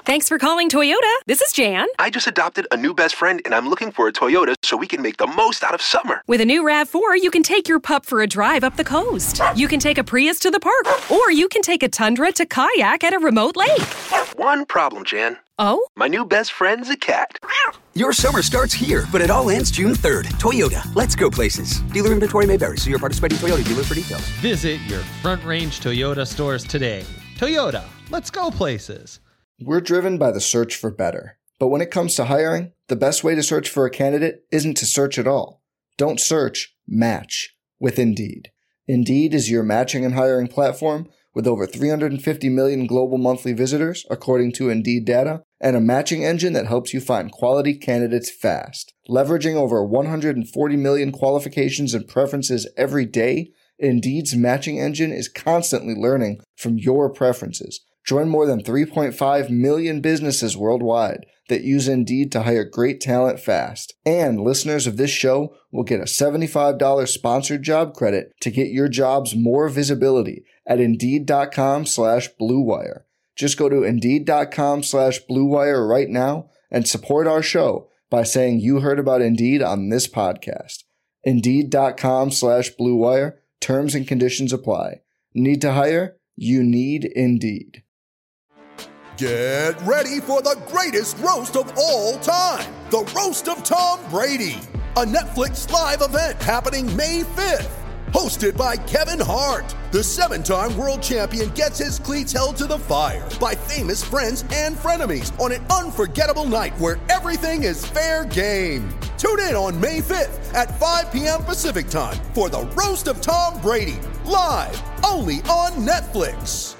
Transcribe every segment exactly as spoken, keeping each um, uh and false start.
Thanks for calling Toyota. This is Jan. I just adopted a new best friend, and I'm looking for a Toyota so we can make the most out of summer. With a new RAV four, you can take your pup for a drive up the coast. You can take a Prius to the park, or you can take a Tundra to kayak at a remote lake. One problem, Jan. Oh? My new best friend's a cat. Your summer starts here, but it all ends June third. Toyota, let's go places. Dealer inventory may vary. See your participating Toyota dealer for details. Visit your Front Range Toyota stores today. Toyota, let's go places. We're driven by the search for better. But when it comes to hiring, the best way to search for a candidate isn't to search at all. Don't search, match with Indeed. Indeed is your matching and hiring platform with over three hundred fifty million global monthly visitors, according to Indeed data, and a matching engine that helps you find quality candidates fast. Leveraging over one hundred forty million qualifications and preferences every day, Indeed's matching engine is constantly learning from your preferences. Join more than three point five million businesses worldwide that use Indeed to hire great talent fast. And listeners of this show will get a seventy-five dollars sponsored job credit to get your jobs more visibility at Indeed.com slash Blue Wire. Just go to Indeed.com slash Blue Wire right now and support our show by saying you heard about Indeed on this podcast. Indeed.com slash Blue Wire. Terms and conditions apply. Need to hire? You need Indeed. Get ready for the greatest roast of all time, the Roast of Tom Brady, a Netflix live event happening May fifth. Hosted by Kevin Hart, the seven-time world champion gets his cleats held to the fire by famous friends and frenemies on an unforgettable night where everything is fair game. Tune in on May fifth at five p.m. Pacific time for the Roast of Tom Brady, live only on Netflix.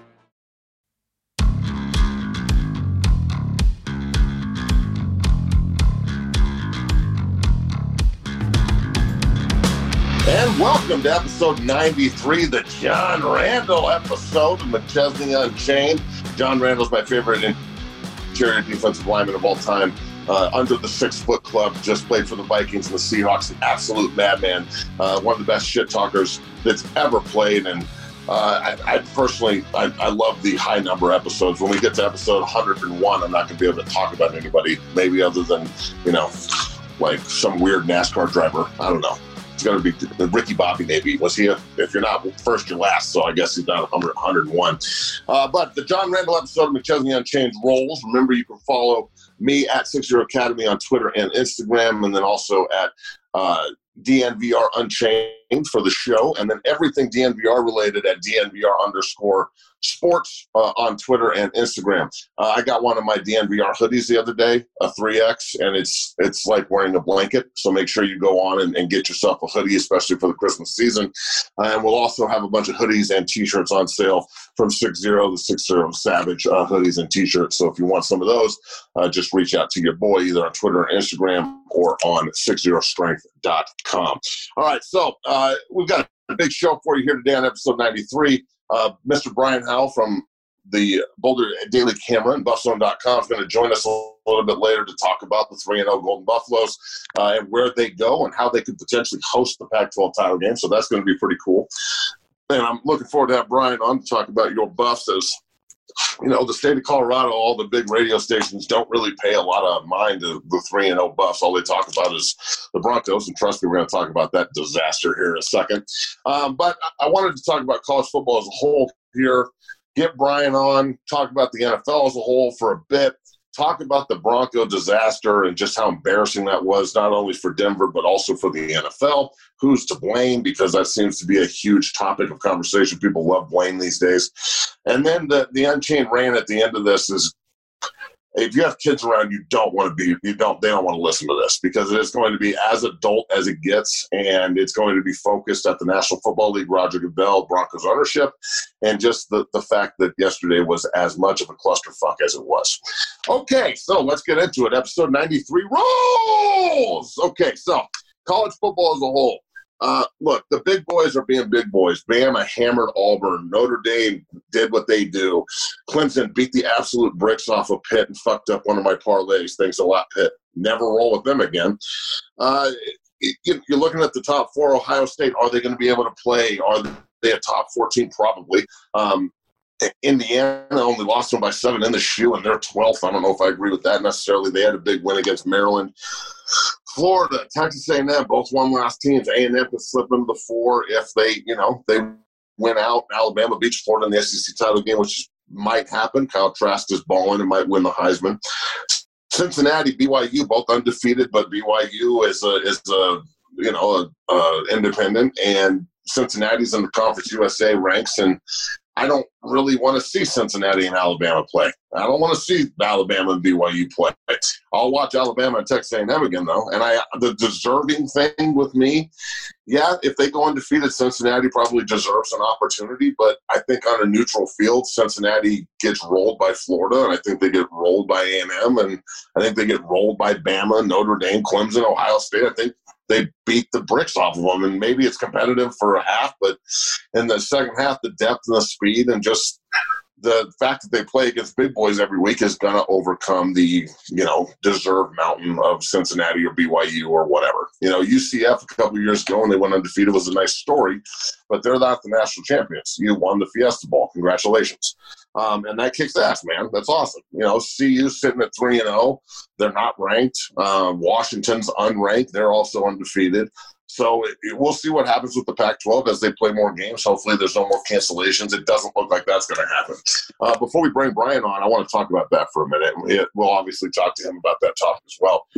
And welcome to episode ninety-three, the John Randle episode of McChesney Unchained. John Randle's my favorite interior defensive lineman of all time. Uh, under the six-foot club, just played for the Vikings and the Seahawks, an absolute madman. Uh, one of the best shit talkers that's ever played. And uh, I, I personally, I, I love the high number episodes. When we get to episode one hundred one, I'm not going to be able to talk about anybody, maybe other than, you know, like some weird NASCAR driver. I don't know. It's going to be Ricky Bobby, maybe. Was he? A, if you're not first, you're last. So I guess he's not one hundred one. Uh, but the John Randle episode of McChesney Unchained rolls. Remember, you can follow me at six zero Academy on Twitter and Instagram, and then also at uh, D N V R Unchained for the show, and then everything D N V R related at D N V R underscore sports uh, on Twitter and Instagram. Uh, I got one of my D N V R hoodies the other day, a three X, and it's it's like wearing a blanket. So make sure you go on and, and get yourself a hoodie, especially for the Christmas season. Uh, and we'll also have a bunch of hoodies and T-shirts on sale from six zero to six zero Savage uh, hoodies and T-shirts. So if you want some of those, uh, just reach out to your boy either on Twitter or Instagram or on six zero strength dot com. All right, so uh, we've got a big show for you here today on episode ninety-three. Uh, Mister Brian Howell from the Boulder Daily Camera and Buffzone dot com is going to join us a little bit later to talk about the three and oh Golden Buffaloes uh, and where they go and how they could potentially host the Pac twelve title game. So that's going to be pretty cool. And I'm looking forward to have Brian on to talk about your Buffs. As you know, the state of Colorado, all the big radio stations don't really pay a lot of mind to the three and oh Buffs. All they talk about is the Broncos, and trust me, we're going to talk about that disaster here in a second. Um, but I wanted to talk about college football as a whole here, get Brian on, talk about the N F L as a whole for a bit, talk about the Bronco disaster and just how embarrassing that was, not only for Denver, but also for the N F L. Who's to blame? Because that seems to be a huge topic of conversation. People love blame these days. And then the, the Unchained rant at the end of this is, if you have kids around, you don't want to be, you don't, they don't want to listen to this, because it is going to be as adult as it gets, and it's going to be focused at the National Football League, Roger Goodell, Broncos ownership, and just the, the fact that yesterday was as much of a clusterfuck as it was. Okay, so let's get into it. Episode ninety-three rolls! Okay, so college football as a whole. Uh, look, the big boys are being big boys. Bama hammered Auburn. Notre Dame did what they do. Clemson beat the absolute bricks off of Pitt and fucked up one of my parlays. Thanks a lot, Pitt. Never roll with them again. Uh, you, you're looking at the top four. Ohio State, are they going to be able to play? Are they a top fourteen? Probably. Um, Indiana only lost them by seven in the shoe, and they're twelfth. I don't know if I agree with that necessarily. They had a big win against Maryland. Florida, Texas A and M, both one last teams. A and M could slip into the four if they, you know, they win out. Alabama beats Florida in the S E C title game, which might happen. Kyle Trask is balling and might win the Heisman. Cincinnati, B Y U, both undefeated, but B Y U is a is a you know a, a independent, and Cincinnati's in the Conference U S A ranks, and I don't really want to see Cincinnati and Alabama play. I don't want to see Alabama and B Y U play. I'll watch Alabama and Texas A and M again, though. And I, the deserving thing with me, yeah, if they go undefeated, Cincinnati probably deserves an opportunity. But I think on a neutral field, Cincinnati gets rolled by Florida, and I think they get rolled by A and M, and I think they get rolled by Bama, Notre Dame, Clemson, Ohio State. I think they beat the bricks off of them, and maybe it's competitive for a half, but in the second half, the depth and the speed and just the fact that they play against big boys every week is going to overcome the, you know, deserved mountain of Cincinnati or B Y U or whatever. You know, U C F a couple of years ago when they went undefeated was a nice story, but they're not the national champions. You won the Fiesta Bowl. Congratulations. Um, and that kicks ass, man. That's awesome. You know, C U sitting at three and oh. They're not ranked. Um, Washington's unranked. They're also undefeated. So it, it, we'll see what happens with the Pac twelve as they play more games. Hopefully there's no more cancellations. It doesn't look like that's going to happen. Uh, before we bring Brian on, I want to talk about that for a minute. It, we'll obviously talk to him about that topic as well.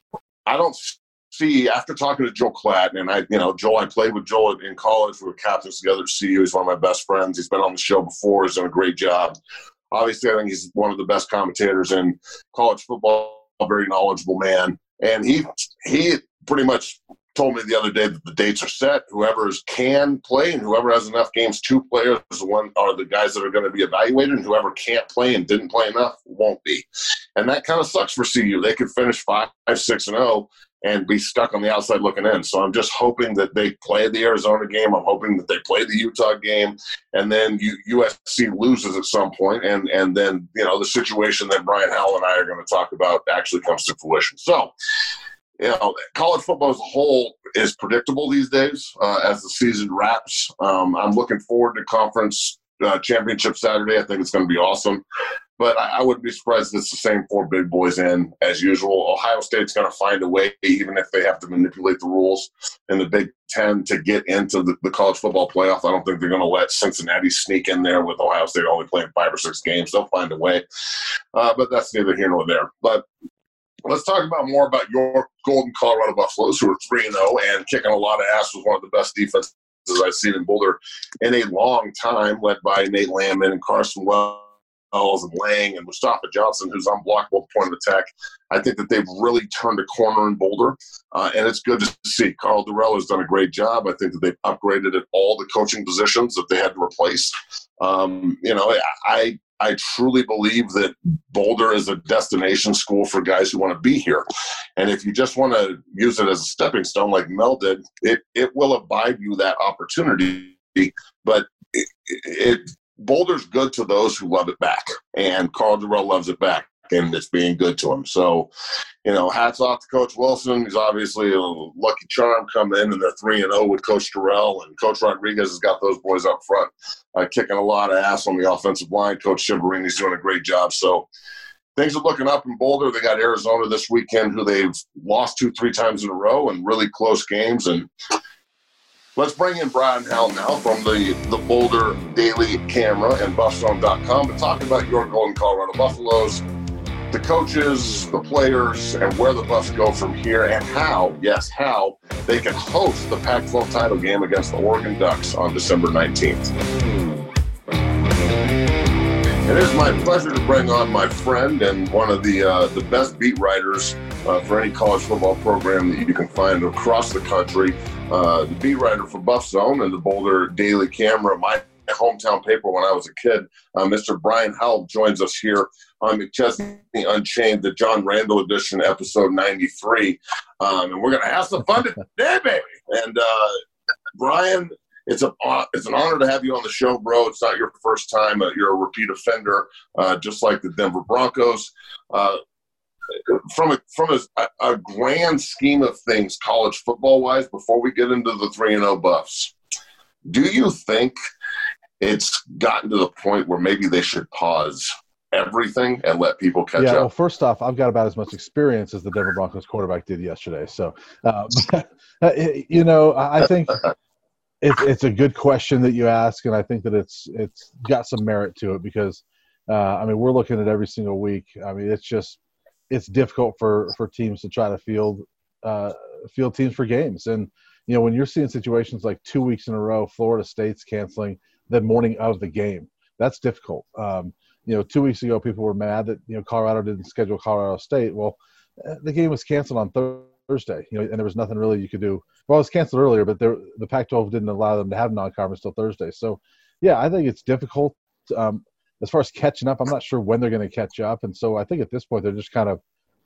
I don't see, after talking to Joel Klatt, and I, you know, Joel, I played with Joel in college. We were captains together at C U. He's one of my best friends. He's been on the show before. He's done a great job. Obviously, I think he's one of the best commentators in college football, a very knowledgeable man. And he he pretty much told me the other day that the dates are set. Whoever can play and whoever has enough games to play are the, one, are the guys that are going to be evaluated, and whoever can't play and didn't play enough won't be. And that kind of sucks for C U. They could finish five, six, and oh and be stuck on the outside looking in. So I'm just hoping that they play the Arizona game. I'm hoping that they play the Utah game, and then U- USC loses at some point, and and then, you know, the situation that Brian Howell and I are going to talk about actually comes to fruition. So, you know, college football as a whole is predictable these days uh, as the season wraps. Um, I'm looking forward to conference uh, championship Saturday. I think it's going to be awesome. But I, I wouldn't be surprised if it's the same four big boys in as usual. Ohio State's going to find a way, even if they have to manipulate the rules in the Big Ten to get into the, the college football playoff. I don't think they're going to let Cincinnati sneak in there with Ohio State only playing five or six games. They'll find a way. Uh, but that's neither here nor there. But let's talk about more about your Golden Colorado Buffaloes, who are three and oh and kicking a lot of ass with one of the best defenses I've seen in Boulder in a long time, led by Nate Landman and Carson Wells and Lang and Mustafa Johnson, who's unblockable at the point of attack. I think that they've really turned a corner in Boulder, uh, and it's good to see. Carl Durrell has done a great job. I think that they've upgraded at all the coaching positions that they had to replace. Um, you know, I I truly believe that Boulder is a destination school for guys who want to be here. And if you just want to use it as a stepping stone like Mel did, it, it will abide you that opportunity. But it, it Boulder's good to those who love it back. And Carl Durrell loves it back, and it's being good to him. So, you know, hats off to Coach Wilson. He's obviously a lucky charm coming in, and they're three and oh with Coach Durrell. And Coach Rodriguez has got those boys up front, uh, kicking a lot of ass on the offensive line. Coach Chiaverini's doing a great job. So things are looking up in Boulder. They got Arizona this weekend, who they've lost two, three times in a row, and really close games. And let's bring in Brian Howell now from the, the Boulder Daily Camera and Buff Zone dot com to talk about your Golden Colorado Buffaloes, the coaches, the players, and where the Buffs go from here, and how, yes, how they can host the Pac twelve title game against the Oregon Ducks on December nineteenth. It is my pleasure to bring on my friend and one of the uh, the best beat writers uh, for any college football program that you can find across the country, uh, the beat writer for Buff Zone and the Boulder Daily Camera, my hometown paper when I was a kid. Uh, Mister Brian Howell joins us here on McChesney Unchained, the John Randall edition, episode ninety-three. Um, and we're going to have some fun today, baby. And uh, Brian, it's a it's an honor to have you on the show, bro. It's not your first time. Uh, you're a repeat offender, uh, just like the Denver Broncos. Uh, from a, from a, a grand scheme of things, college football-wise, before we get into the three and oh Buffs, do you think it's gotten to the point where maybe they should pause everything and let people catch yeah, up. Well, first off, I've got about as much experience as the Denver Broncos quarterback did yesterday. So, um, you know, I think it's it's a good question that you ask, and I think that it's it's got some merit to it because, uh, I mean, we're looking at every single week. I mean, it's just it's difficult for, for teams to try to field uh, field teams for games. And, you know, when you're seeing situations like two weeks in a row, Florida State's canceling the morning of the game, that's difficult. Um, You know, two weeks ago, people were mad that, you know, Colorado didn't schedule Colorado State. Well, the game was canceled on Thursday, you know, and there was nothing really you could do. Well, it was canceled earlier, but there, the Pac twelve didn't allow them to have non-conference till Thursday. So, yeah, I think it's difficult. Um, as far as catching up, I'm not sure when they're going to catch up. And so I think at this point, they're just kind of,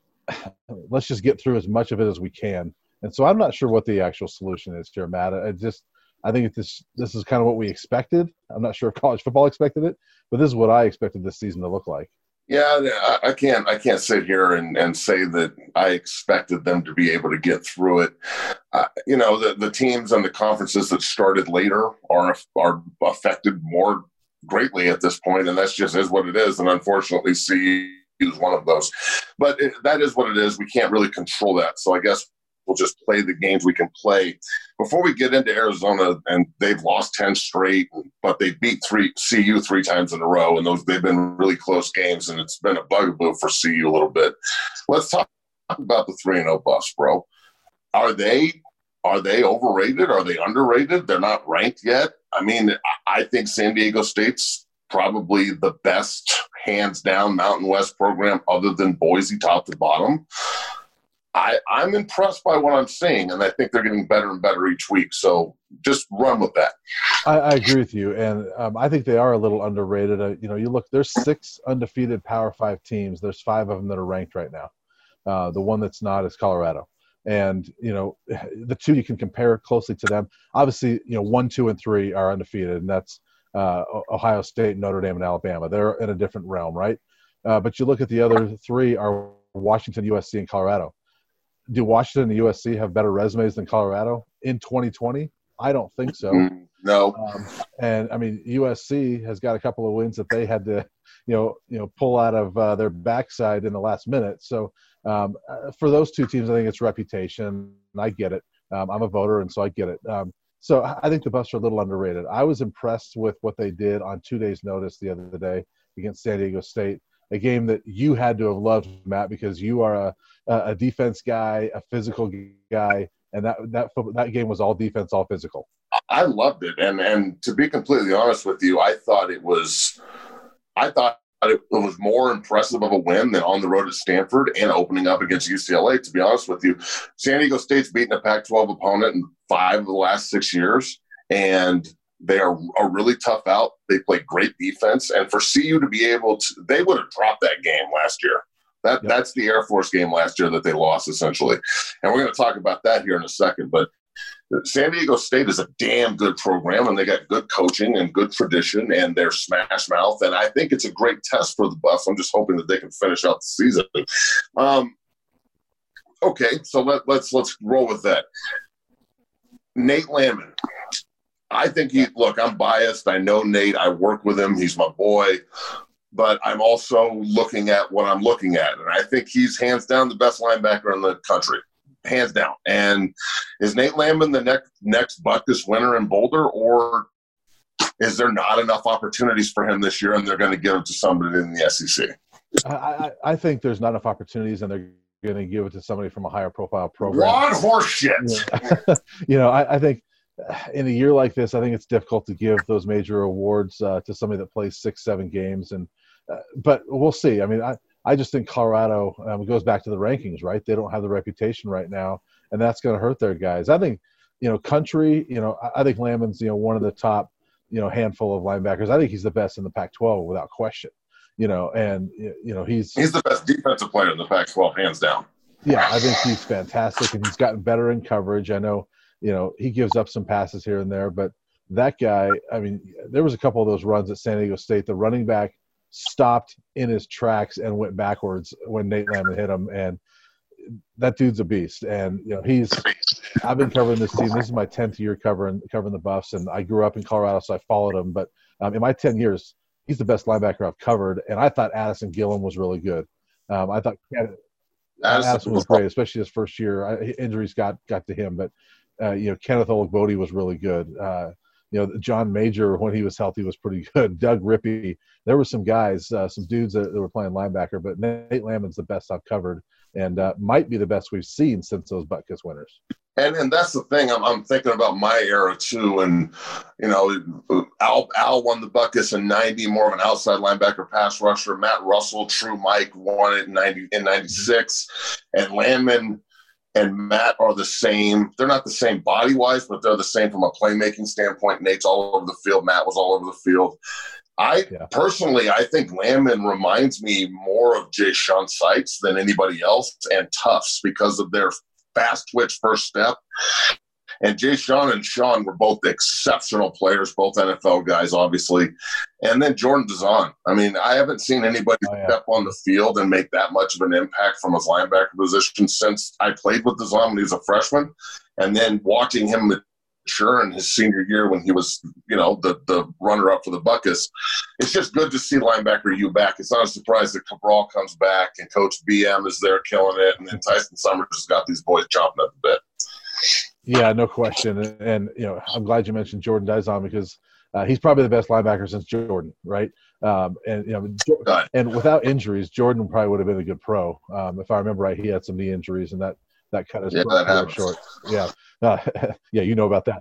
let's just get through as much of it as we can. And so I'm not sure what the actual solution is here, Matt. I just – I think this this is kind of what we expected. I'm not sure if college football expected it, but this is what I expected this season to look like. Yeah, I, I can't I can't sit here and, and say that I expected them to be able to get through it. Uh, you know, the, the teams and the conferences that started later are are affected more greatly at this point, and that's just is what it is. And unfortunately, C U is one of those. But it, that is what it is. We can't really control that. So I guess we'll just play the games we can play. Before we get into Arizona, and they've lost ten straight, but they beat three C U three times in a row, and those they've been really close games, and it's been a bugaboo for C U a little bit. Let's talk about the three and oh Buffs, bro. Are they are they overrated? Are they underrated? They're not ranked yet. I mean, I think San Diego State's probably the best, hands down, Mountain West program other than Boise, top to bottom. I, I'm impressed by what I'm seeing, and I think they're getting better and better each week. So just run with that. I, I agree with you, and um, I think they are a little underrated. Uh, you know, you look, there's six undefeated Power Five teams. There's five of them that are ranked right now. Uh, the one that's not is Colorado. And, you know, the two you can compare closely to them. Obviously, you know, one, two, and three are undefeated, and that's uh, Ohio State, Notre Dame, and Alabama. They're in a different realm, right? Uh, but you look at the other three are Washington, U S C, and Colorado. Do Washington and U S C have better resumes than Colorado in twenty twenty? I don't think so. No. Um, and I mean, U S C has got a couple of wins that they had to, you know, you know, pull out of uh, their backside in the last minute. So um, uh, for those two teams, I think it's reputation. And I get it. Um, I'm a voter, and so I get it. Um, so I think the Buffs are a little underrated. I was impressed with what they did on two days' notice the other day against San Diego State. A game that you had to have loved, Matt, because you are a a defense guy, a physical guy, and that that that game was all defense, all physical. I loved it, and and to be completely honest with you, I thought it was, I thought it was more impressive of a win than on the road at Stanford and opening up against U C L A. To be honest with you, San Diego State's beaten a Pac twelve opponent in five of the last six years, and they are a really tough out. They play great defense. And for C U to be able to – they would have dropped that game last year. That yep. That's the Air Force game last year that they lost, essentially. And we're going to talk about that here in a second. But San Diego State is a damn good program, and they got good coaching and good tradition, and they're smash mouth. And I think it's a great test for the Buffs. I'm just hoping that they can finish out the season. Um, okay, so let, let's let's roll with that. Nate Landman. I think he – look, I'm biased. I know Nate. I work with him. He's my boy. But I'm also looking at what I'm looking at. And I think he's hands down the best linebacker in the country. Hands down. And is Nate Landman the next next Butkus winner in Boulder, or is there not enough opportunities for him this year and they're going to give it to somebody in the S E C? I, I, I think there's not enough opportunities and they're going to give it to somebody from a higher profile program. What horse shit? Yeah. You know, I, I think in a year like this, I think it's difficult to give those major awards uh, to somebody that plays six, seven games. And uh, but we'll see. I mean, I, I just think Colorado um, it goes back to the rankings, right? They don't have the reputation right now, and that's going to hurt their guys. I think, you know, Country, you know, I, I think Landman's, you know, one of the top, you know, handful of linebackers. I think he's the best in the Pac twelve without question, you know, and, you know, he's – He's the best defensive player in the Pac twelve, hands down. Yeah, I think he's fantastic, and he's gotten better in coverage. I know, you know, he gives up some passes here and there, but that guy, I mean, there was a couple of those runs at San Diego State. The running back stopped in his tracks and went backwards when Nate Landman hit him, and that dude's a beast. And, you know, he's – I've been covering this team. This is my tenth year covering covering the Buffs, and I grew up in Colorado, so I followed him. But Um, in my ten years, he's the best linebacker I've covered, and I thought Addison Gillum was really good. Um, I thought Addison, Addison was great, especially his first year. I, injuries got got to him, but uh, you know, Kenneth Olagbode was really good. Uh, you know, John Major, when he was healthy, was pretty good. Doug Rippey. There were some guys, uh, some dudes that, that were playing linebacker, but Nate Landman's the best I've covered, and uh, might be the best we've seen since those Butkus winners. And and that's the thing. I'm I'm thinking about my era too. And you know, Al Al won the Butkus in ninety, more of an outside linebacker, pass rusher. Matt Russell, True Mike, won it in ninety in ninety-six. And Landman and Matt are the same. They're not the same body wise, but they're the same from a playmaking standpoint. Nate's all over the field. Matt was all over the field. I yeah. personally, I think Landman reminds me more of Jay Sean Sykes than anybody else, and Tufts, because of their fast twitch first step. And Jay Sean and Sean were both exceptional players, both N F L guys, obviously. And then Jordan Dazan. I mean, I haven't seen anybody oh, yeah. step on the field and make that much of an impact from his linebacker position since I played with Dazan when he was a freshman. And then watching him mature in his senior year when he was, you know, the, the runner-up for the Butkus. It's just good to see linebacker U back. It's not a surprise that Cabral comes back and Coach B M is there killing it, and then Tyson Summers has got these boys chomping at the bit. Yeah, no question. And, and you know, I'm glad you mentioned Jordan Dazan because uh, he's probably the best linebacker since Jordan, right? Um, and you know, and without injuries, Jordan probably would have been a good pro. Um, if I remember right, he had some knee injuries, and that that cut his yeah, career short. Yeah, uh, yeah, you know about that.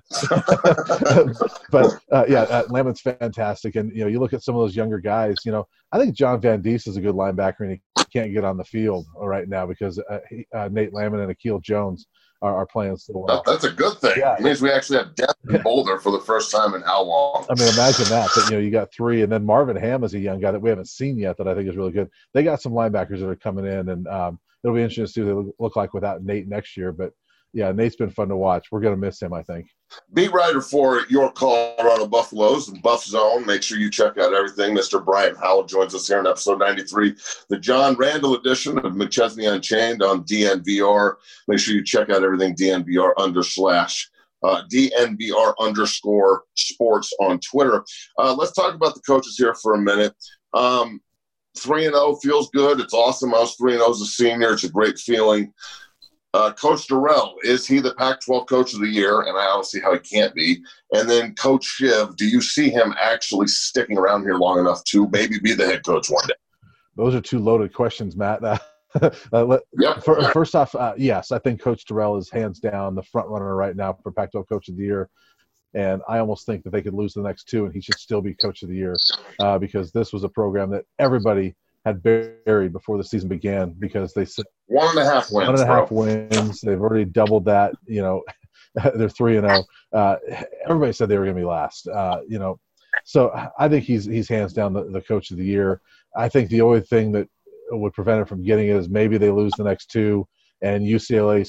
But uh, yeah, uh, Landman's fantastic, and you know, you look at some of those younger guys. You know, I think John Van Diest is a good linebacker, and he can't get on the field right now because uh, he, uh, Nate Landman and Akil Jones are, are playing so well. That's a good thing. Yeah. It means we actually have depth in Boulder for the first time in how long? I mean, imagine that. But you know, you got three, and then Marvin Ham is a young guy that we haven't seen yet that I think is really good. They got some linebackers that are coming in, and um, it'll be interesting to see what they look like without Nate next year. But yeah, Nate's been fun to watch. We're going to miss him, I think. Beat writer for your Colorado Buffaloes and Buff Zone. Make sure you check out everything. Mister Brian Howell joins us here in episode ninety-three, the John Randall edition of McChesney Unchained on D N V R. Make sure you check out everything D N V R under slash uh, D N V R underscore sports on Twitter. Uh, let's talk about the coaches here for a minute. Um, three and oh feels good. It's awesome. I was three and oh as a senior. It's a great feeling. Uh, Coach Dorrell, is he the Pac twelve Coach of the Year? And I don't see how he can't be. And then Coach Shiv, do you see him actually sticking around here long enough to maybe be the head coach one day? Those are two loaded questions, Matt. Uh, uh, let, yep. for, first off, uh, yes, I think Coach Dorrell is hands down the front runner right now for Pac twelve Coach of the Year. And I almost think that they could lose the next two, and he should still be Coach of the Year uh, because this was a program that everybody had buried before the season began because they said one and a half wins. One and a half bro. wins. They've already doubled that. You know, they're three and zero. Uh, everybody said they were going to be last. Uh, you know, so I think he's he's hands down the, the Coach of the Year. I think the only thing that would prevent him from getting it is maybe they lose the next two, and U C L A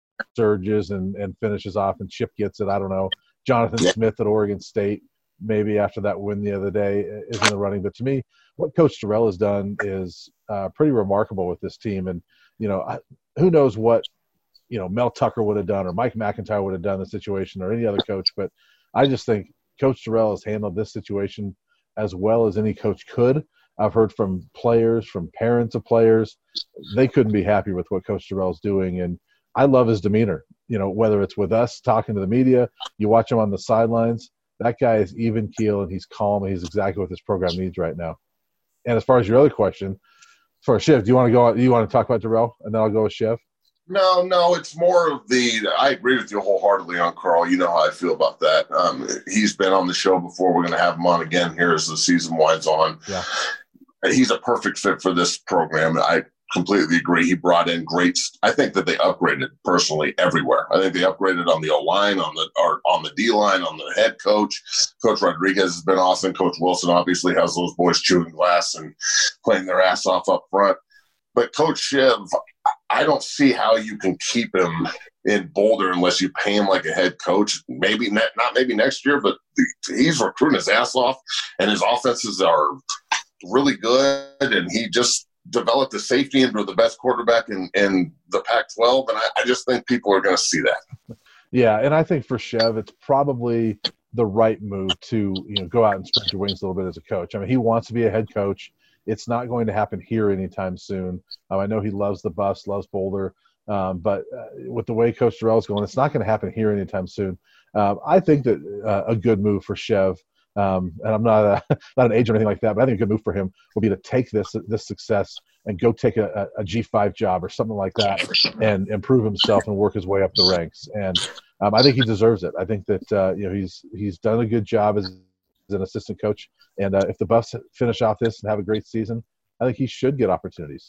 surges and and finishes off, and Chip gets it. I don't know. Jonathan yeah. Smith at Oregon State, maybe after that win the other day, is in the running. But to me, what Coach Dorrell has done is uh, pretty remarkable with this team. And, you know, I, who knows what, you know, Mel Tucker would have done or Mike McIntyre would have done in the situation or any other coach. But I just think Coach Dorrell has handled this situation as well as any coach could. I've heard from players, from parents of players, they couldn't be happy with what Coach Dorrell is doing. And I love his demeanor, you know, whether it's with us talking to the media, you watch him on the sidelines, that guy is even keel and he's calm and he's exactly what this program needs right now. And as far as your other question, for Shiv, do you want to go? Do you want to talk about Dorrell, and then I'll go with Shiv? No, no, it's more of the. I agree with you wholeheartedly on Carl. You know how I feel about that. Um, he's been on the show before. We're going to have him on again here as the season winds on. Yeah, he's a perfect fit for this program. I completely agree. He brought in great. I think that they upgraded personally everywhere. I think they upgraded on the O line, on the or on the D line, on the head coach. Coach Rodriguez has been awesome. Coach Wilson obviously has those boys chewing glass and playing their ass off up front. But Coach Shiv, I don't see how you can keep him in Boulder unless you pay him like a head coach. Maybe ne- not maybe next year, but he's recruiting his ass off, and his offenses are really good, and he just developed the safety into the best quarterback in, in the Pac twelve, and I, I just think people are going to see that. Yeah, and I think for Shiv, it's probably the right move to, you know, go out and spread your wings a little bit as a coach. I mean, he wants to be a head coach. It's not going to happen here anytime soon. Um, I know he loves the Buffs, loves Boulder, um, but uh, with the way Coach Dorrell is going, it's not going to happen here anytime soon. Um, I think that uh, a good move for Chev, um, and I'm not a, not an agent or anything like that, but I think a good move for him would be to take this this success and go take a, a G five job or something like that and improve himself and work his way up the ranks. And um, I think he deserves it. I think that uh, you know he's he's done a good job as, as an assistant coach. And uh, if the Buffs finish off this and have a great season, I think he should get opportunities.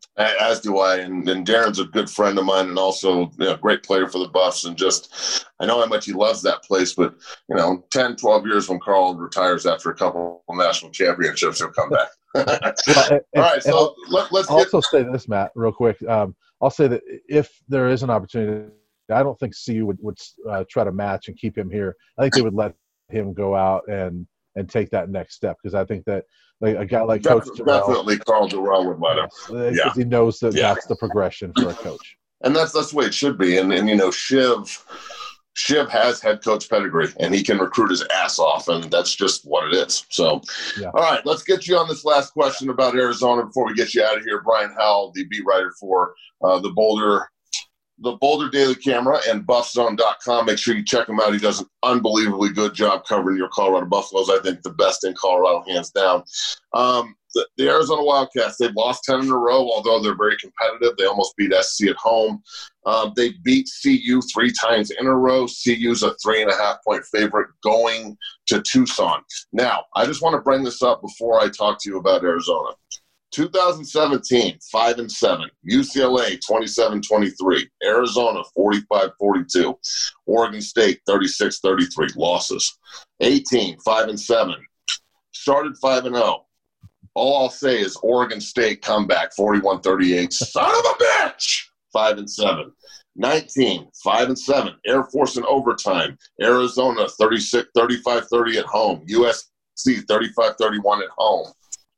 As do I, and, and Darren's a good friend of mine, and also you know, a great player for the Buffs. And just, I know how much he loves that place. But you know, ten, twelve years when Carl retires after a couple of national championships, he'll come back. well, and, All right, so let, let's get- also say this, Matt, real quick. Um, I'll say that if there is an opportunity, I don't think C U would would uh, try to match and keep him here. I think they would let him go out and and take that next step, because I think that like a guy like Definitely, Coach Dorrell, definitely Carl Dorrell would let him. because Yeah. he knows that Yeah. that's the progression for a coach. And that's that's the way it should be. And and you know, Shiv Shiv has head coach pedigree, and he can recruit his ass off, and that's just what it is. So, Yeah. all right, let's get you on this last question about Arizona before we get you out of here. Brian Howell, the beat writer for uh, the Boulder. The Boulder Daily Camera and buff zone dot com. Make sure you check him out. He does an unbelievably good job covering your Colorado Buffaloes. I think the best in Colorado, hands down. Um, the, the Arizona Wildcats, they've lost ten in a row, although they're very competitive. They almost beat S C at home. Um, they beat C U three times in a row. C U's a three and a half point favorite going to Tucson. Now, I just want to bring this up before I talk to you about Arizona. two thousand seventeen, five and seven. U C L A, twenty-seven twenty-three. Arizona, forty-five forty-two. Oregon State, thirty-six thirty-three. Losses. eighteen, five and seven. Started five and oh. All I'll say is Oregon State comeback, forty-one thirty-eight. Son of a bitch! five and seven. nineteen, five and seven. Air Force in overtime. Arizona, thirty-six, thirty-five thirty at home. U S C, thirty-five thirty-one at home.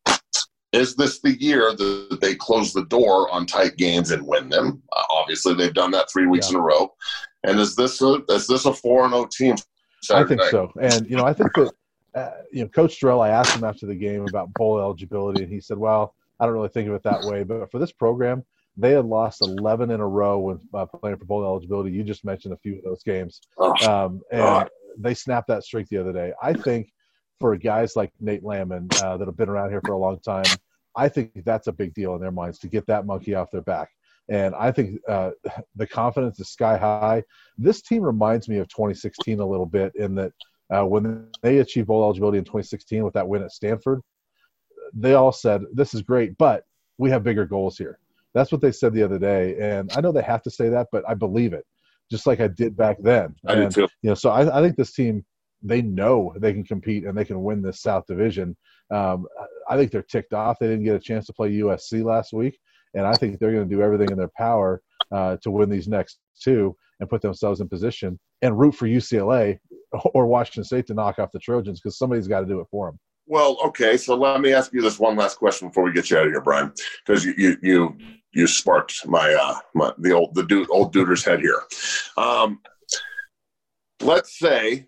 Is this the year that they close the door on tight games and win them? Uh, obviously, they've done that three weeks Yeah. in a row. And is this a is this a four and oh team? I think night? so. And, you know, I think that, uh, you know, Coach Dorrell, I asked him after the game about bowl eligibility, and he said, well, I don't really think of it that way. But for this program, they had lost eleven in a row when uh, playing for bowl eligibility. You just mentioned a few of those games. Oh, Um, and God. they snapped that streak the other day. I think for guys like Nate Lamon uh, that have been around here for a long time, I think that's a big deal in their minds to get that monkey off their back. And I think uh, the confidence is sky high. This team reminds me of twenty sixteen a little bit in that uh, when they achieved bowl eligibility in twenty sixteen with that win at Stanford, they all said, this is great, but we have bigger goals here. That's what they said the other day. And I know they have to say that, but I believe it, just like I did back then. I do and, too. You know, so I, I think this team, they know they can compete and they can win this South Division. Um, I think they're ticked off. They didn't get a chance to play U S C last week, and I think they're going to do everything in their power uh, to win these next two and put themselves in position and root for U C L A or Washington State to knock off the Trojans, because somebody's got to do it for them. Well, okay, so let me ask you this one last question before we get you out of here, Brian, because you you you you sparked my uh my the old the dude old duder's head here. Um, let's say,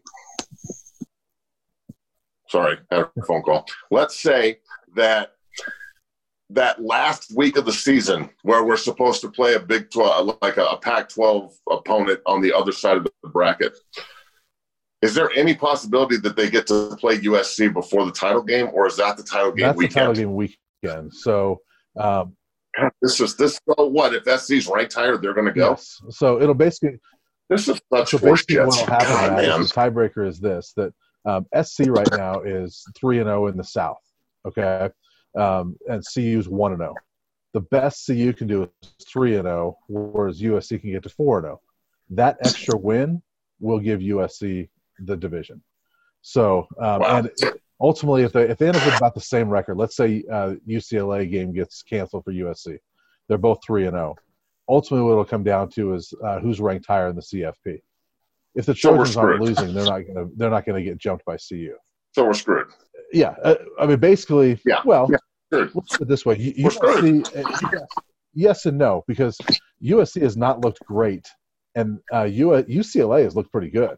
sorry, I had a phone call. Let's say that that last week of the season where we're supposed to play a Big twelve, like a, a Pac twelve opponent on the other side of the bracket. Is there any possibility that they get to play U S C before the title game, or is that the title game That's weekend? the title game weekend. So, um, This is this. So what if S C's ranked higher? They're going to go. yes. So it'll basically This is such so force basically jets. what will happen God, Matt, man. is the tiebreaker is this, that um, S C right now is three and oh in the South, okay, um, and C U's one and oh. The best C U can do is three and oh, whereas U S C can get to four and oh. That extra win will give U S C the division. So, um, Wow. and ultimately, if they if they end up with about the same record, let's say uh, U C L A game gets canceled for U S C, they're both three and zero. Ultimately, what it'll come down to is uh, who's ranked higher in the C F P. If the So we're Trojans aren't screwed. losing, they're not gonna they're not gonna get jumped by C U. So we're screwed. Yeah, uh, I mean, basically, Yeah. well, Yeah. Screwed. let's put it this way: U- We're screwed. U S C, uh, yes, yes and no, because U S C has not looked great, and uh, U- U C L A has looked pretty good.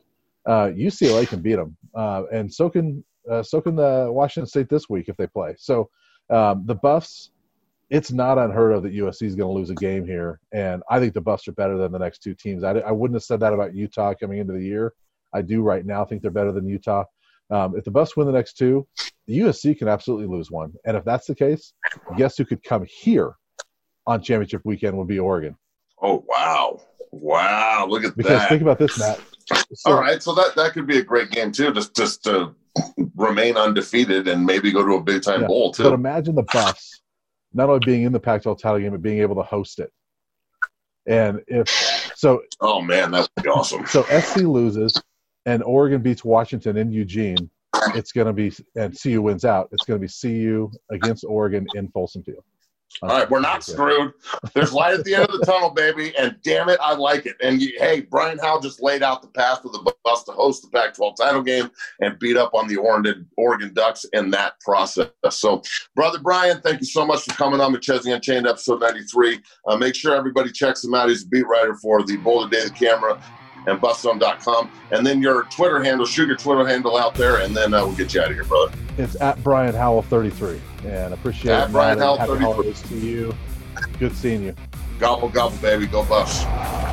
uh, U C L A can beat them, uh, and so can uh, so can the Washington State this week if they play. So um, the Buffs, it's not unheard of that U S C is going to lose a game here, and I think the Buffs are better than the next two teams. I, I wouldn't have said that about Utah coming into the year. I do right now think they're better than Utah. Um, if the Buffs win the next two, the U S C can absolutely lose one, and if that's the case, guess who could come here on championship weekend would be Oregon. Oh, wow. Wow, look at because that. Because think about this, Matt. So, all right, so that, that could be a great game, too, just, just to remain undefeated and maybe go to a big-time yeah, bowl, too. But imagine the Buffs not only being in the Pac twelve title game, but being able to host it. And if – so – Oh, man, that would be awesome. So S C loses and Oregon beats Washington in Eugene. It's going to be – and C U wins out. It's going to be C U against Oregon in Folsom Field. All right, we're not screwed. There's light at the end of the tunnel, baby, and damn it, I like it. And, you, hey, Brian Howell just laid out the path for the Buffs to host the Pac twelve title game and beat up on the Oregon, Oregon Ducks in that process. So, Brother Brian, thank you so much for coming on McChesney Unchained, episode ninety-three. Uh, make sure everybody checks him out. He's a beat writer for the Boulder Daily Camera and Buffzone dot com. And then your Twitter handle, shoot your Twitter handle out there, and then uh, we'll get you out of here, brother. It's at Brian Howell thirty-three. And appreciate at it. Brian Howell Happy thirty-three. holidays to you. Good seeing you. Gobble, gobble, baby. Go Buffs.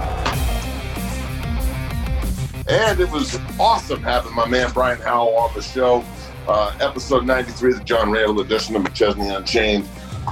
And it was awesome having my man Brian Howell on the show. Uh, episode ninety-three of the John Randall edition of McChesney Unchained.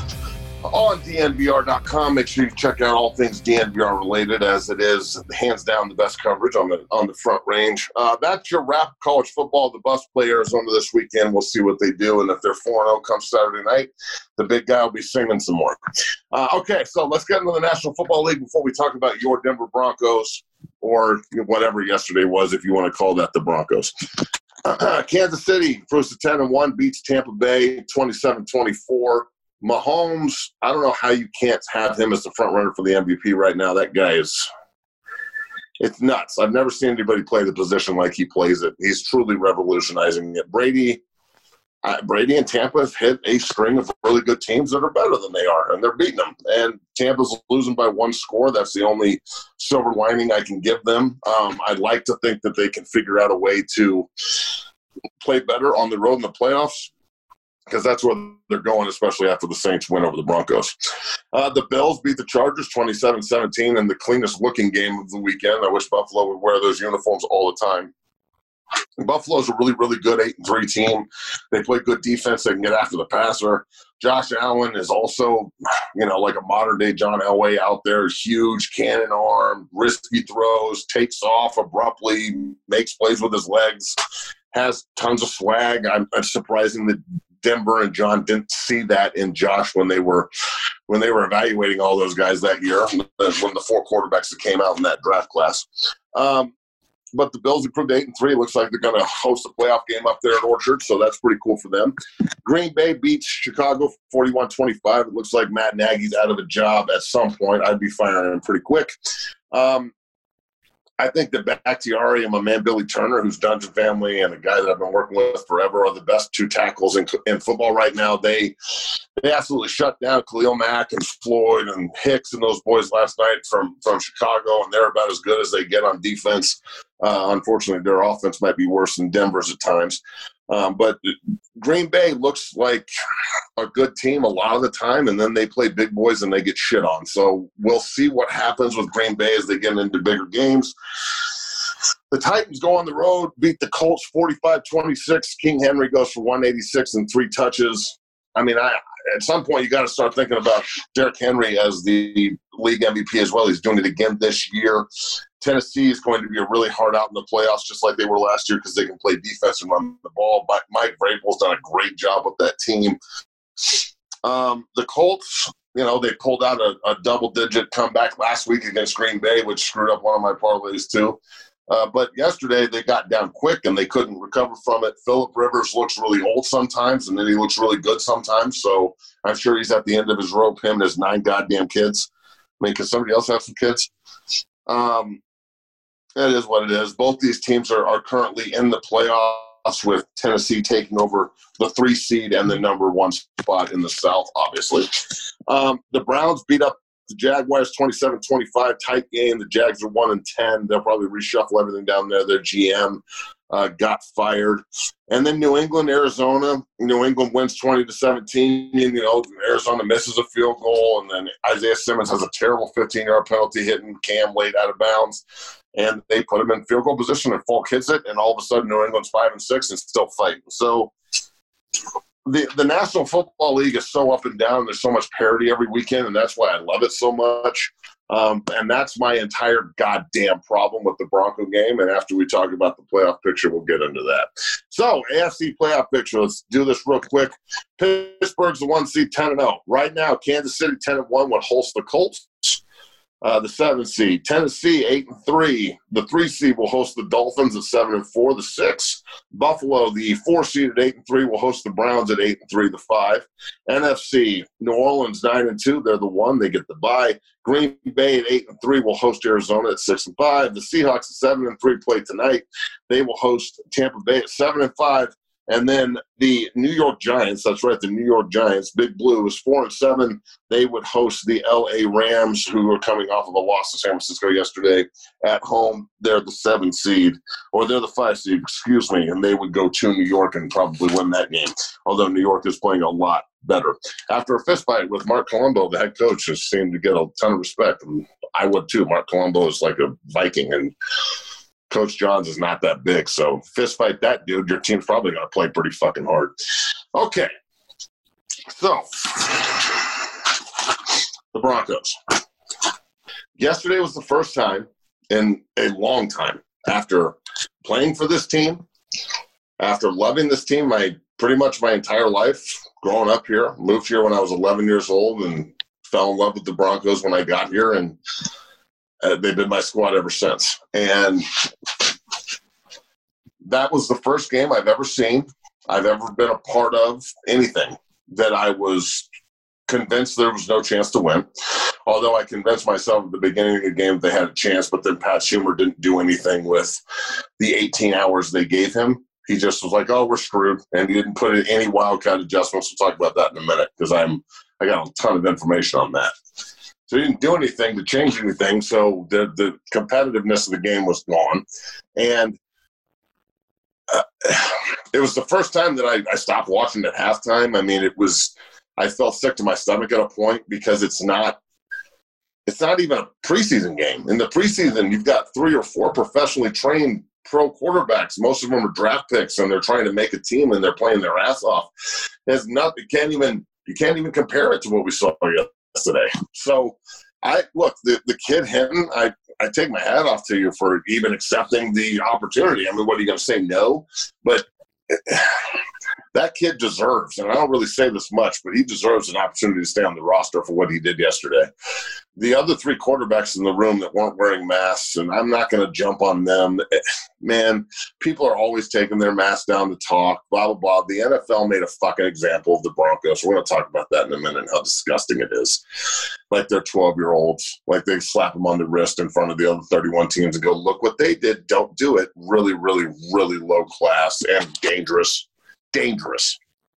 On D N V R dot com. Make sure you check out all things D N V R related, as it is hands down the best coverage on the on the Front Range. Uh, that's your wrap. College football. The Buffs play Arizona this weekend. We'll see what they do, and if they're four and oh come Saturday night, the big guy will be singing some more. Uh, okay, so let's get into the National Football League before we talk about your Denver Broncos, or whatever yesterday was, if you want to call that the Broncos. Uh, Kansas City, first to ten and one, beats Tampa Bay twenty-seven twenty-four. Mahomes, I don't know how you can't have him as the front runner for the M V P right now. That guy is – it's nuts. I've never seen anybody play the position like he plays it. He's truly revolutionizing it. Brady uh, Brady and Tampa have hit a string of really good teams that are better than they are, and they're beating them. And Tampa's losing by one score. That's the only silver lining I can give them. Um, I'd like to think that they can figure out a way to play better on the road in the playoffs, because that's where they're going, especially after the Saints win over the Broncos. Uh, the Bills beat the Chargers twenty-seven seventeen in the cleanest-looking game of the weekend. I wish Buffalo would wear those uniforms all the time. And Buffalo's a really, really good eight and three team. They play good defense. They can get after the passer. Josh Allen is also, you know, like a modern-day John Elway out there. Huge cannon arm, risky throws, takes off abruptly, makes plays with his legs, has tons of swag. I'm, I'm surprising that Denver and John didn't see that in Josh when they were when they were evaluating all those guys that year, when the four quarterbacks that came out in that draft class. Um, but the Bills improved eight and three. It looks like they're going to host a playoff game up there at Orchard, so that's pretty cool for them. Green Bay beats Chicago forty-one twenty-five. It looks like Matt Nagy's out of a job at some point. I'd be firing him pretty quick. Um, I think that Bakhtiari and my man Billy Turner, who's Dungeon Family and a guy that I've been working with forever, are the best two tackles in, in football right now. They they absolutely shut down Khalil Mack and Floyd and Hicks and those boys last night from, from Chicago, and they're about as good as they get on defense. Uh, unfortunately, their offense might be worse than Denver's at times. Um, but Green Bay looks like a good team a lot of the time, and then they play big boys and they get shit on. So we'll see what happens with Green Bay as they get into bigger games. The Titans go on the road, beat the Colts forty-five twenty-six. King Henry goes for one eighty-six and three touches. I mean, I, at some point you got to start thinking about Derrick Henry as the league M V P as well. He's doing it again this year. Tennessee is going to be a really hard out in the playoffs, just like they were last year, because they can play defense and run the ball. But Mike Vrabel's done a great job with that team. Um, the Colts, you know, they pulled out a, a double-digit comeback last week against Green Bay, which screwed up one of my parlays too. Uh, but yesterday they got down quick and they couldn't recover from it. Phillip Rivers looks really old sometimes, and then he looks really good sometimes. So I'm sure he's at the end of his rope, him and his nine goddamn kids. I mean, can somebody else have some kids? Um, It is what it is. Both these teams are, are currently in the playoffs, with Tennessee taking over the three seed and the number one spot in the South, obviously. Um, the Browns beat up the Jaguars twenty-seven twenty-five, tight game. The Jags are one and ten. They'll probably reshuffle everything down there. Their G M uh, got fired. And then New England, Arizona. New England wins twenty to seventeen. You know, Arizona misses a field goal, and then Isaiah Simmons has a terrible fifteen-yard penalty hitting Cam Wade out of bounds. And they put him in field goal position, and Falk hits it, and all of a sudden New England's five and six and still fighting. So the the National Football League is so up and down. There's so much parity every weekend, and that's why I love it so much. Um, and that's my entire goddamn problem with the Bronco game. And after we talk about the playoff picture, we'll get into that. So, A F C playoff picture. Let's do this real quick. Pittsburgh's the one seed, ten and oh. Right now, Kansas City ten and one would host the Colts. Uh, the seven seed, Tennessee eight and three. The three seed will host the Dolphins at seven and four. The six, Buffalo, the four seed at eight and three, will host the Browns at eight and three. The five, N F C, New Orleans nine and two. They're the one. They get the bye. Green Bay at eight and three will host Arizona at six and five. The Seahawks at seven and three play tonight. They will host Tampa Bay at seven and five. And then the New York Giants, that's right, the New York Giants, Big Blue, is four and seven. They would host the L A Rams, who are coming off of a loss to San Francisco yesterday at home. They're the seven seed, or they're the five seed, excuse me, and they would go to New York and probably win that game, although New York is playing a lot better. After a fistfight with Mark Colombo, the head coach just seemed to get a ton of respect, and I would too. Mark Colombo is like a Viking, and Coach Johns is not that big, so fist fight that dude. Your team's probably going to play pretty fucking hard. Okay, so the Broncos. Yesterday was the first time in a long time after playing for this team, after loving this team my pretty much my entire life, growing up here. Moved here when I was eleven years old and fell in love with the Broncos when I got here, and Uh, they've been my squad ever since. And that was the first game I've ever seen, I've ever been a part of, anything that I was convinced there was no chance to win. Although I convinced myself at the beginning of the game they had a chance, but then Pat Schumer didn't do anything with the eighteen hours they gave him. He just was like, oh, we're screwed. And he didn't put in any wildcat adjustments. We'll talk about that in a minute because I'm I got a ton of information on that. So he didn't do anything to change anything, so the, the competitiveness of the game was gone. And uh, it was the first time that I, I stopped watching at halftime. I mean, it was – I felt sick to my stomach at a point because it's not – it's not even a preseason game. In the preseason, you've got three or four professionally trained pro quarterbacks. Most of them are draft picks, and they're trying to make a team, and they're playing their ass off. There's not, you can't even you can't even compare it to what we saw yesterday. So, I look, the, the kid Hinton, I, I take my hat off to you for even accepting the opportunity. I mean, what are you going to say, no? But that kid deserves, and I don't really say this much, but he deserves an opportunity to stay on the roster for what he did yesterday. The other three quarterbacks in the room that weren't wearing masks, and I'm not going to jump on them. Man, people are always taking their masks down to talk, blah, blah, blah. The N F L made a fucking example of the Broncos. We're going to talk about that in a minute and how disgusting it is. Like they're twelve-year-olds. Like they slap them on the wrist in front of the other thirty-one teams and go, look what they did. Don't do it. Really, really, really low class and dangerous. Dangerous.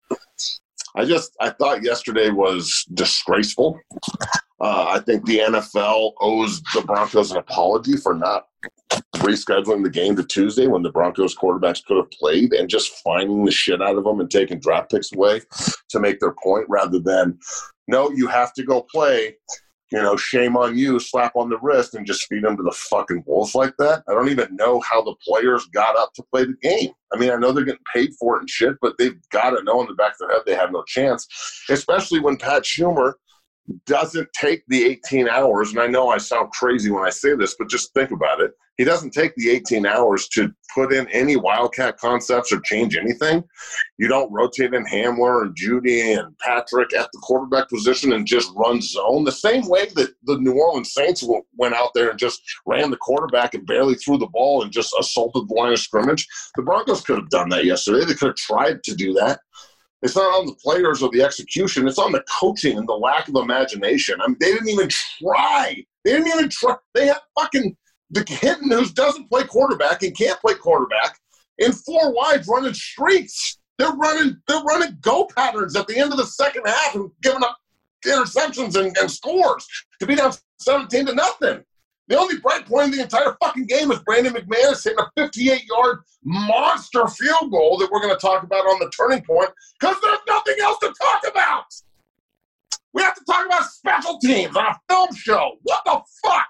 I just, I thought yesterday was disgraceful. Uh, I think the N F L owes the Broncos an apology for not rescheduling the game to Tuesday when the Broncos quarterbacks could have played and just finding the shit out of them and taking draft picks away to make their point rather than, no, you have to go play. You know, shame on you, slap on the wrist, and just feed them to the fucking wolves like that. I don't even know how the players got up to play the game. I mean, I know they're getting paid for it and shit, but they've got to know in the back of their head they have no chance, especially when Pat Schumer doesn't take the eighteen hours. And I know I sound crazy when I say this, but just think about it. He doesn't take the eighteen hours to put in any wildcat concepts or change anything. You don't rotate in Hamler and Judy and Patrick at the quarterback position and just run zone. The same way that the New Orleans Saints went out there and just ran the quarterback and barely threw the ball and just assaulted the line of scrimmage. The Broncos could have done that yesterday. They could have tried to do that. It's not on the players or the execution. It's on the coaching and the lack of imagination. I mean, they didn't even try. They didn't even try. They had fucking the Hinton who doesn't play quarterback and can't play quarterback in four wides running streaks. They're running. They're running go patterns at the end of the second half and giving up interceptions and, and scores to be down seventeen to nothing. The only bright point in the entire fucking game is Brandon McManus hitting a fifty-eight-yard monster field goal that we're going to talk about on the turning point because there's nothing else to talk about. We have to talk about special teams on a film show. What the fuck?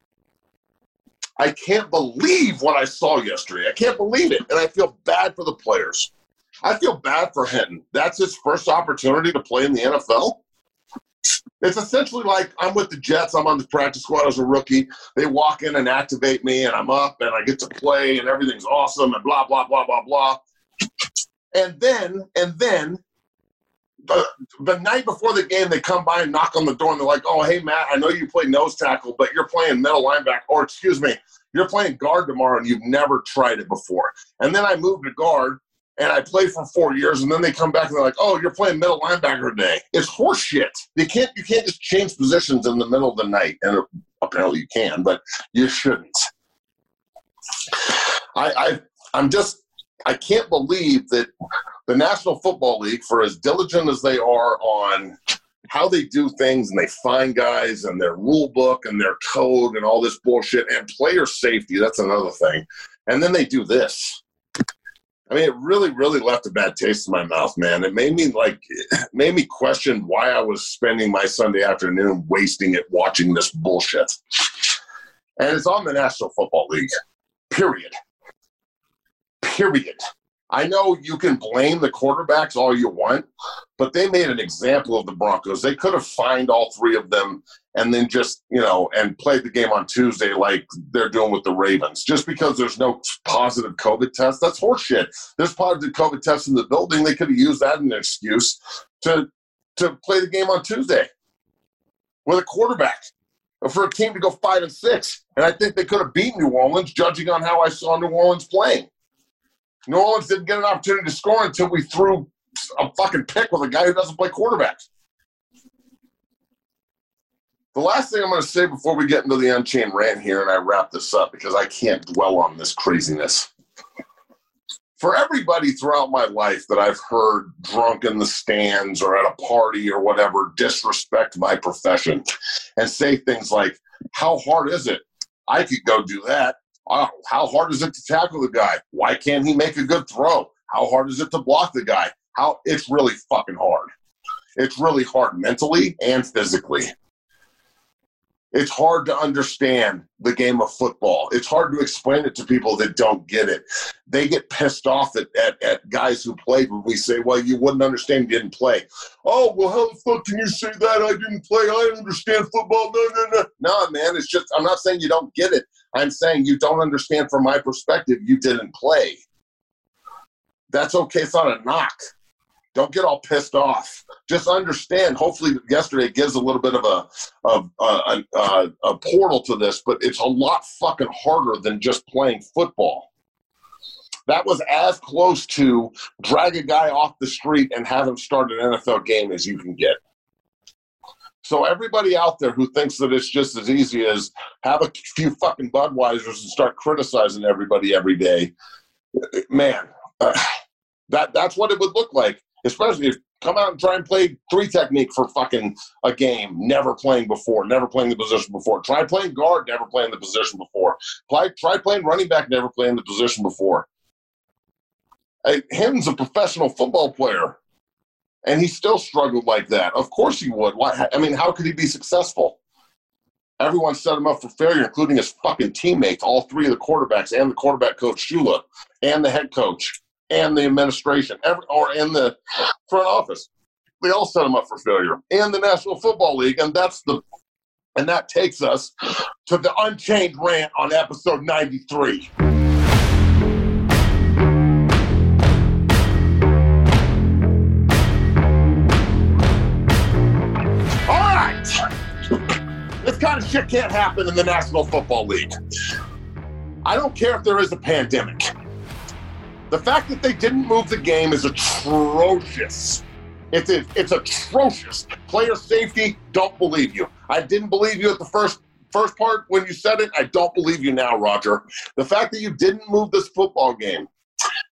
I can't believe what I saw yesterday. I can't believe it, and I feel bad for the players. I feel bad for Hinton. That's his first opportunity to play in the N F L. It's essentially like I'm with the Jets. I'm on the practice squad as a rookie. They walk in and activate me, and I'm up, and I get to play, and everything's awesome, and blah, blah, blah, blah, blah. And then, and then, the, the night before the game, they come by and knock on the door, and they're like, oh, hey, Matt, I know you play nose tackle, but you're playing middle linebacker, or excuse me, you're playing guard tomorrow, and you've never tried it before. And then I moved to guard, and I played for four years, and then they come back and they're like, "Oh, you're playing middle linebacker today." It's horseshit. You can't you can't just change positions in the middle of the night, and apparently you can, but you shouldn't. I, I I'm just I can't believe that the National Football League, for as diligent as they are on how they do things, and they find guys and their rule book and their code and all this bullshit, and player safety, that's another thing, and then they do this. I mean, it really, really left a bad taste in my mouth, man. It made me like, it made me question why I was spending my Sunday afternoon wasting it watching this bullshit. And it's on the National Football League. Period. Period. I know you can blame the quarterbacks all you want, but they made an example of the Broncos. They could have fined all three of them and then just, you know, and played the game on Tuesday like they're doing with the Ravens. Just because there's no positive COVID test, that's horseshit. There's positive COVID tests in the building. They could have used that as an excuse to to play the game on Tuesday with a quarterback for a team to go five and six. And I think they could have beaten New Orleans, judging on how I saw New Orleans playing. New Orleans didn't get an opportunity to score until we threw a fucking pick with a guy who doesn't play quarterback. The last thing I'm going to say before we get into the Unchained rant here and I wrap this up, because I can't dwell on this craziness. For everybody throughout my life that I've heard drunk in the stands or at a party or whatever disrespect my profession and say things like, how hard is it? I could go do that. Oh, how hard is it to tackle the guy? Why can't he make a good throw? How hard is it to block the guy? How it's really fucking hard. It's really hard mentally and physically. It's hard to understand the game of football. It's hard to explain it to people that don't get it. They get pissed off at, at, at guys who played when we say, well, you wouldn't understand, you didn't play. Oh, well, how the fuck can you say that? I didn't play. I understand football. No, no, no. No, man, it's just, I'm not saying you don't get it. I'm saying you don't understand from my perspective. You didn't play. That's okay. It's not a knock. Don't get all pissed off. Just understand. Hopefully, yesterday gives a little bit of a, of a, a, a portal to this, but it's a lot fucking harder than just playing football. That was as close to drag a guy off the street and have him start an N F L game as you can get. So everybody out there who thinks that it's just as easy as have a few fucking Budweisers and start criticizing everybody every day, man, uh, that that's what it would look like. Especially if come out and try and play three technique for fucking a game, never playing before, never playing the position before. Try playing guard, never playing the position before. Try, try playing running back, never playing the position before. Hey, Hinton's a professional football player, and he still struggled like that. Of course he would. Why? I mean, how could he be successful? Everyone set him up for failure, including his fucking teammates, all three of the quarterbacks and the quarterback coach, Shula, and the head coach. And the administration, every, or in the front office, they all set them up for failure. And the National Football League, and that's the, and that takes us to the Unchained rant on episode ninety-three. All right, this kind of shit can't happen in the National Football League. I don't care if there is a pandemic. The fact that they didn't move the game is atrocious. It's, it's atrocious. Player safety, don't believe you. I didn't believe you at the first first part when you said it. I don't believe you now, Roger. The fact that you didn't move this football game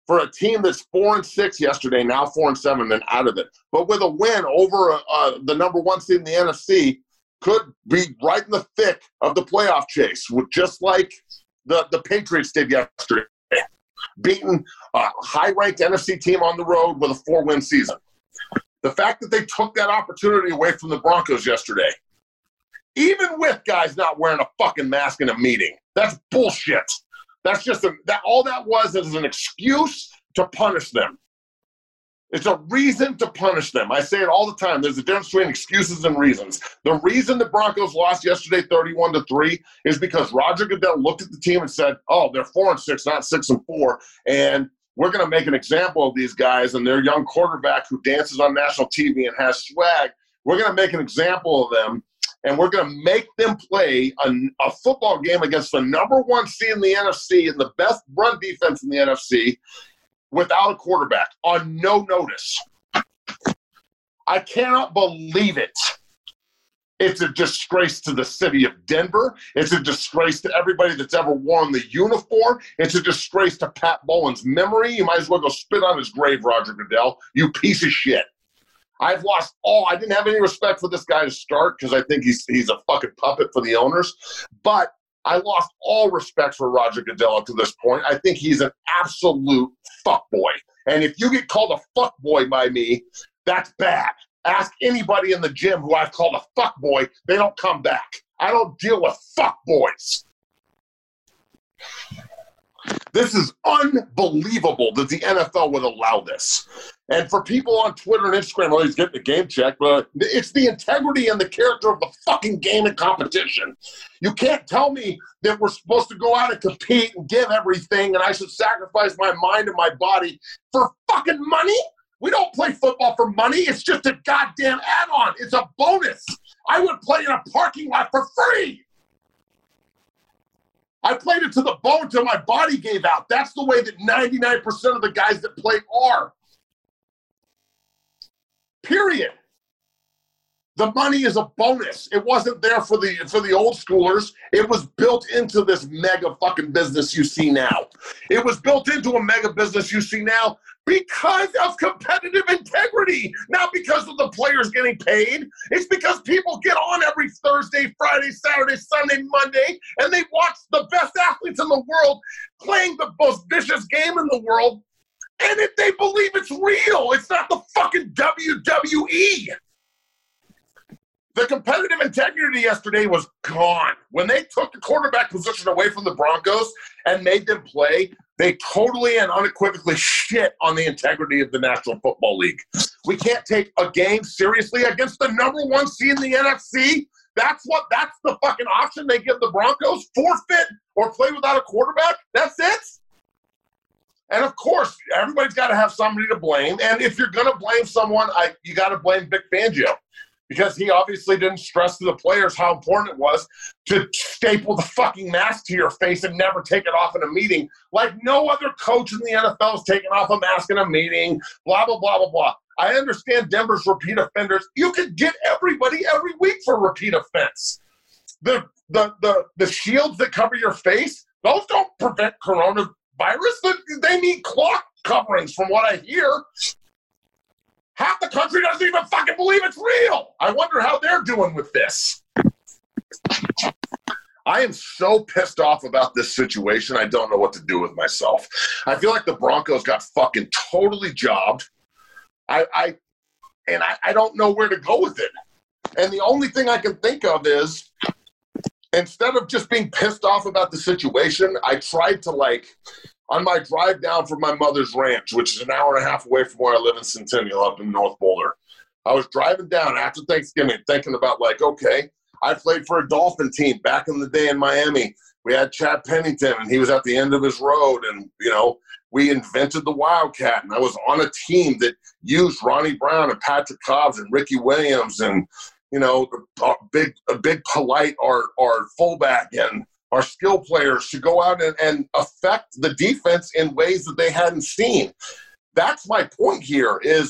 for a team that's four and six yesterday, now four and seven, and out of it. But with a win over uh, the number one seed in the N F C, could be right in the thick of the playoff chase, with just like the, the Patriots did yesterday, beating a high-ranked N F C team on the road with a four-win season. The fact that they took that opportunity away from the Broncos yesterday, even with guys not wearing a fucking mask in a meeting, that's bullshit. That's just a, that. All that was is an excuse to punish them. It's a reason to punish them. I say it all the time. There's a difference between excuses and reasons. The reason the Broncos lost yesterday thirty-one to three is because Roger Goodell looked at the team and said, oh, they're four and six, not six and four, and we're going to make an example of these guys and their young quarterback who dances on national T V and has swag. We're going to make an example of them, and we're going to make them play a, a football game against the number one seed in the N F C and the best run defense in the N F C without a quarterback on no notice. I cannot believe it. It's a disgrace to the city of Denver. It's a disgrace to everybody that's ever worn the uniform. It's a disgrace to Pat Bowen's memory. You might as well go spit on his grave, Roger Goodell, you piece of shit. I've lost all – I didn't have any respect for this guy to start because I think he's he's a fucking puppet for the owners. But I lost all respect for Roger Goodell to this point. I think he's an absolute fuckboy. And if you get called a fuckboy by me, that's bad. Ask anybody in the gym who I've called a fuckboy, they don't come back. I don't deal with fuckboys. This is unbelievable that the N F L would allow this. And for people on Twitter and Instagram, well, he's getting the game check, but it's the integrity and the character of the fucking game and competition. You can't tell me that we're supposed to go out and compete and give everything and I should sacrifice my mind and my body for fucking money. We don't play football for money. It's just a goddamn add-on. It's a bonus. I would play in a parking lot for free. I played it to the bone until my body gave out. That's the way that ninety-nine percent of the guys that play are. Period. The money is a bonus. It wasn't there for the for the old schoolers. It was built into this mega fucking business you see now. It was built into a mega business you see now because of competitive integrity, not because of the players getting paid. It's because people get on every Thursday, Friday, Saturday, Sunday, Monday, and they watch the best athletes in the world playing the most vicious game in the world, and if they believe it's real. It's not the fucking W W E. The competitive integrity yesterday was gone. When they took the quarterback position away from the Broncos and made them play, they totally and unequivocally shit on the integrity of the National Football League. We can't take a game seriously against the number one seed in the N F C. That's what. That's the fucking option they give the Broncos: forfeit or play without a quarterback. That's it. And of course, everybody's got to have somebody to blame. And if you're going to blame someone, I, you got to blame Vic Fangio. Because he obviously didn't stress to the players how important it was to staple the fucking mask to your face and never take it off in a meeting. Like no other coach in the N F L is taking off a mask in a meeting, blah, blah, blah, blah, blah. I understand Denver's repeat offenders. You could get everybody every week for repeat offense. The, the, the, the shields that cover your face, those don't prevent coronavirus. They need cloth coverings from what I hear. Half the country doesn't even fucking believe it's real. I wonder how they're doing with this. I am so pissed off about this situation, I don't know what to do with myself. I feel like the Broncos got fucking totally jobbed. I, I and I, I don't know where to go with it. And the only thing I can think of is, instead of just being pissed off about the situation, I tried to like... on my drive down from my mother's ranch, which is an hour and a half away from where I live in Centennial up in North Boulder, I was driving down after Thanksgiving thinking about, like, okay, I played for a Dolphin team back in the day in Miami. We had Chad Pennington, and he was at the end of his road, and, you know, we invented the Wildcat, and I was on a team that used Ronnie Brown and Patrick Cobbs and Ricky Williams and, you know, a big, a big polite, our, our fullback, and our skill players to go out and, and affect the defense in ways that they hadn't seen. That's my point here is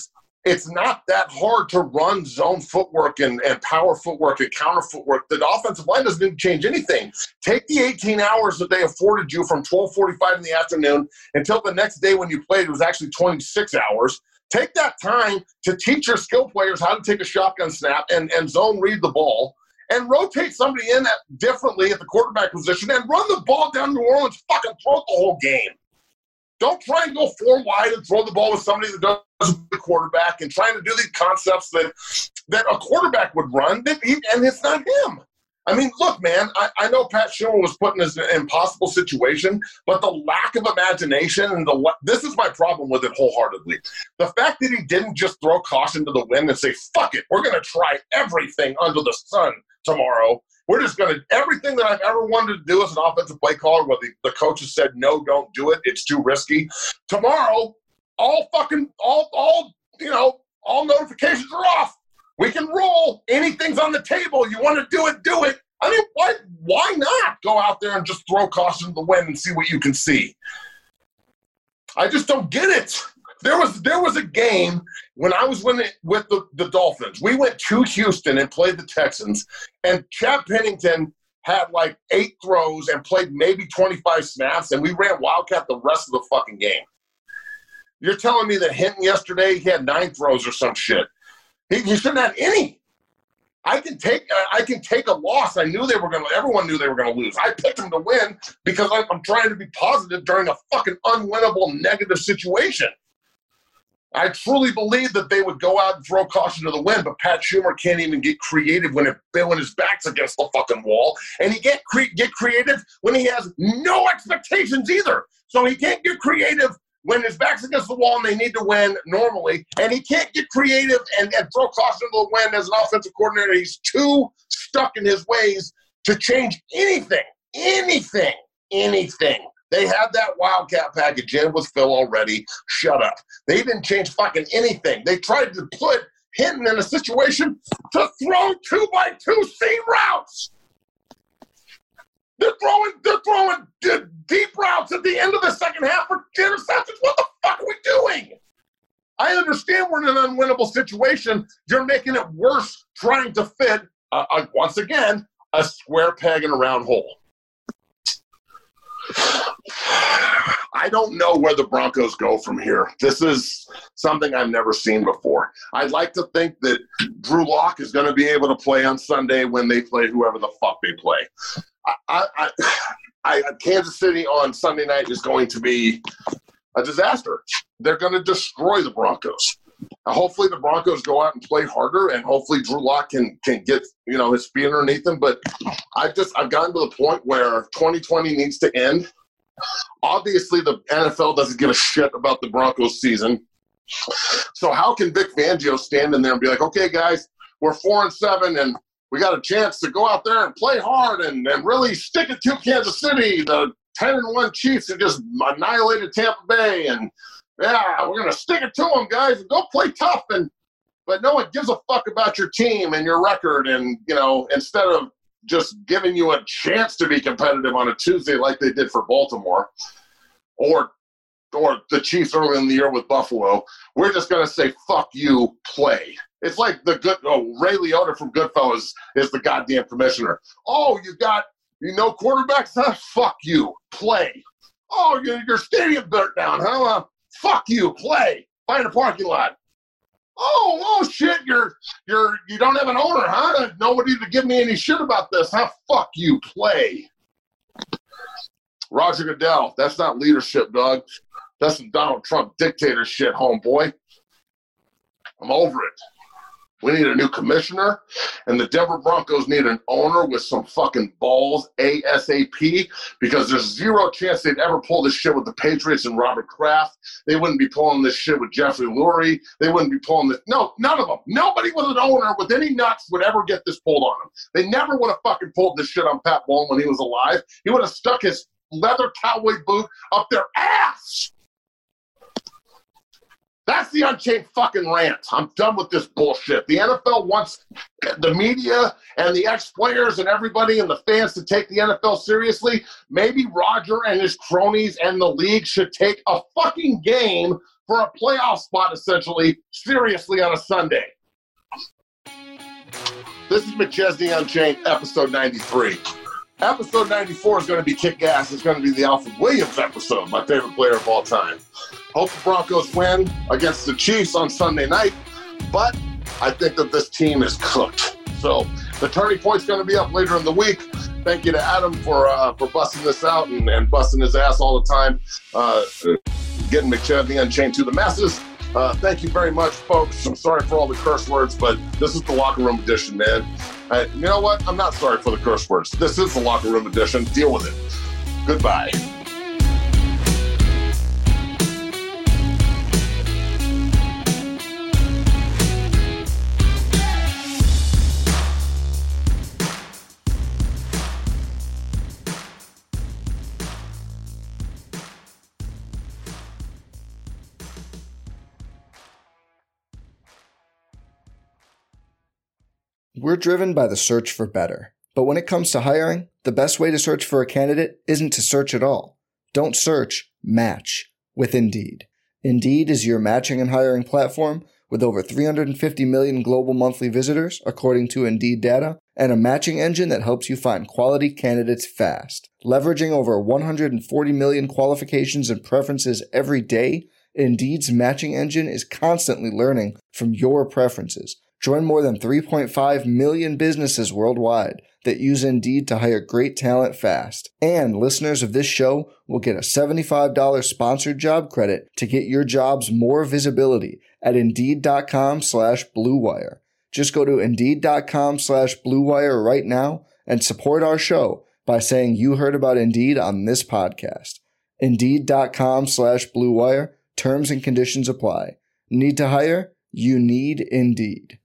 it's not that hard to run zone footwork and, and power footwork and counter footwork. The offensive line doesn't need to change anything. Take the eighteen hours that they afforded you from twelve forty-five in the afternoon until the next day when you played. It was actually twenty-six hours. Take that time to teach your skill players how to take a shotgun snap and, and zone read the ball and rotate somebody in at, differently at the quarterback position and run the ball down New Orleans' fucking throat the whole game. Don't try and go four wide and throw the ball with somebody that does the quarterback and trying to do these concepts that that a quarterback would run, that he, and it's not him. I mean, look, man, I, I know Pat Shurmur was put in this impossible situation, but the lack of imagination and the this is my problem with it wholeheartedly. The fact that he didn't just throw caution to the wind and say, fuck it, we're going to try everything under the sun tomorrow. We're just going to – everything that I've ever wanted to do as an offensive play caller where the, the coaches said, no, don't do it. It's too risky. Tomorrow, all fucking – all, all you know, all notifications are off. We can roll. Anything's on the table. You want to do it, do it. I mean, why, why not go out there and just throw caution to the wind and see what you can see? I just don't get it. There was there was a game when I was winning with the, the Dolphins. We went to Houston and played the Texans, and Chad Pennington had like eight throws and played maybe twenty-five snaps, and we ran Wildcat the rest of the fucking game. You're telling me that Hinton yesterday, he had nine throws or some shit. He, he shouldn't have any. I can take I can take a loss. I knew they were going to – everyone knew they were going to lose. I picked them to win because I'm, I'm trying to be positive during a fucking unwinnable negative situation. I truly believe that they would go out and throw caution to the wind, but Pat Shurmur can't even get creative when, it, when his back's against the fucking wall. And he can't cre- get creative when he has no expectations either. So he can't get creative when his back's against the wall and they need to win normally. And he can't get creative and, and throw caution to the wind as an offensive coordinator. He's too stuck in his ways to change anything, anything, anything. They had that Wildcat package in with Phil already. Shut up. They didn't change fucking anything. They tried to put Hinton in a situation to throw two by two seam routes. They're throwing, they're throwing d- deep routes at the end of the second half for interceptions. What the fuck are we doing? I understand we're in an unwinnable situation. You're making it worse trying to fit, uh, uh, once again, a square peg in a round hole. I don't know where the Broncos go from here. This is something I've never seen before. I'd like to think that Drew Lock is going to be able to play on Sunday when they play whoever the fuck they play. I, I, I, Kansas City on Sunday night is going to be a disaster. They're going to destroy the Broncos. Now, hopefully the Broncos go out and play harder, and hopefully Drew Lock can can get you know his feet underneath them. But I've just I've gotten to the point where twenty twenty needs to end. Obviously, the N F L doesn't give a shit about the Broncos season. So how can Vic Fangio stand in there and be like, okay, guys, we're four and seven, and we got a chance to go out there and play hard and, and really stick it to Kansas City, the ten and one Chiefs that just annihilated Tampa Bay, and yeah, we're gonna stick it to them, guys, and go play tough. And but no one gives a fuck about your team and your record, and you know, instead of just giving you a chance to be competitive on a Tuesday like they did for Baltimore, or or the Chiefs early in the year with Buffalo, we're just gonna say fuck you, play. It's like the good oh Ray Liotta from Goodfellas is the goddamn commissioner. Oh, you got you know quarterbacks, huh? Fuck you, play. Oh, your your stadium burnt down, huh? Uh, fuck you, play. Find a parking lot. Oh, oh shit, you're you're you don't have an owner, huh? Nobody to give me any shit about this, huh? Fuck you, play. Roger Goodell, that's not leadership, dog. That's some Donald Trump dictator shit, homeboy. I'm over it. We need a new commissioner, and the Denver Broncos need an owner with some fucking balls ASAP, because there's zero chance they'd ever pull this shit with the Patriots and Robert Kraft. They wouldn't be pulling this shit with Jeffrey Lurie. They wouldn't be pulling this. No, none of them. Nobody with an owner with any nuts would ever get this pulled on them. They never would have fucking pulled this shit on Pat Bowlen when he was alive. He would have stuck his leather cowboy boot up their ass. That's the Unchained fucking rant. I'm done with this bullshit. The N F L wants the media and the ex-players and everybody and the fans to take the N F L seriously. Maybe Roger and his cronies and the league should take a fucking game for a playoff spot, essentially, seriously on a Sunday. This is McChesney Unchained, episode ninety-three. Episode ninety-four is going to be kick-ass. It's going to be the Alfred Williams episode, my favorite player of all time. Hope the Broncos win against the Chiefs on Sunday night, but I think that this team is cooked. So the turning point's going to be up later in the week. Thank you to Adam for uh, for busting this out and, and busting his ass all the time, uh, getting McChesney Unchained to the masses. Uh, thank you very much, folks. I'm sorry for all the curse words, but this is the locker room edition, man. Uh, you know what? I'm not sorry for the curse words. This is the locker room edition. Deal with it. Goodbye. We're driven by the search for better. But when it comes to hiring, the best way to search for a candidate isn't to search at all. Don't search, match with Indeed. Indeed is your matching and hiring platform with over three hundred fifty million global monthly visitors, according to Indeed data, and a matching engine that helps you find quality candidates fast. Leveraging over one hundred forty million qualifications and preferences every day, Indeed's matching engine is constantly learning from your preferences. Join more than three point five million businesses worldwide that use Indeed to hire great talent fast. And listeners of this show will get a seventy-five dollars sponsored job credit to get your jobs more visibility at Indeed.com slash Blue Wire. Just go to Indeed.com slash Blue Wire right now and support our show by saying you heard about Indeed on this podcast. Indeed.com slash Blue Wire. Terms and conditions apply. Need to hire? You need Indeed.